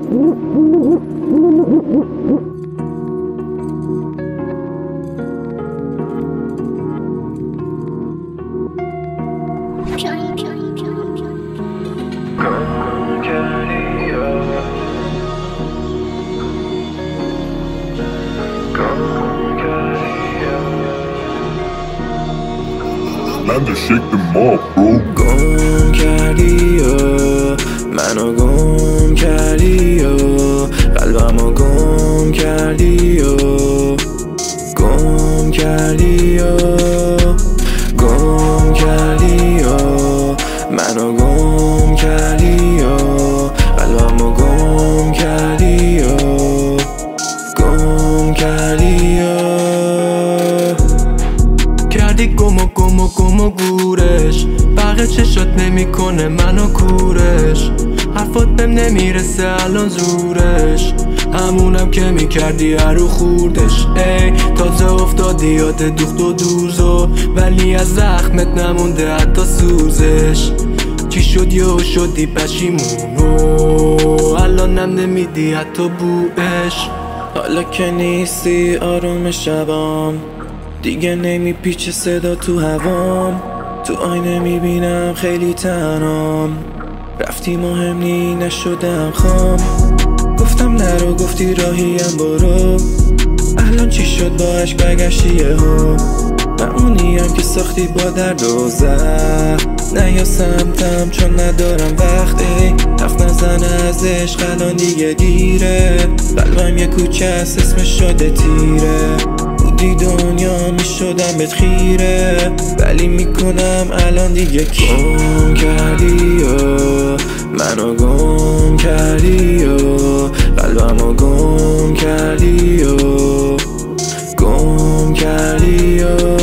Shake them off, bro. گم کردی منو گم کردی قلبمو گم کردی گم کردی گم کردی منو گم کردی قلبمو گم کردی گم کردی کردی گم و گورش برق چشات نمیکنه منو کورش حرفات بهم نمیرسه الان زورش همونم که میکردی هرو خوردش ای تازه افتادی یاد دوخت و دوزو ولی از زخمت نمونده حتی سوزش چی شد یهو شدی پشیمونو الانم نمیدی حتی بوش حالا که نیستی آروم شبام دیگه نمیپیچه صدا تو هوام تو آینه میبینم خیلی تنهام رفتی مهمی نشدم خام گفتم نرو گفتی راهیم برو الان چی شد با عشق برگشتی یهو من اونیم که ساختی با درد و زخم نه یا سمتم چون ندارم وقتی حرف نزنه از عشق الان دیگه دیره قلبم یه کوچه است اسمش شده تیره بودی دنیا میشدم بهت خیره ولی میکنم الان دیگه گم کردی منو گم کردی قلبمو گم کردی گم کردی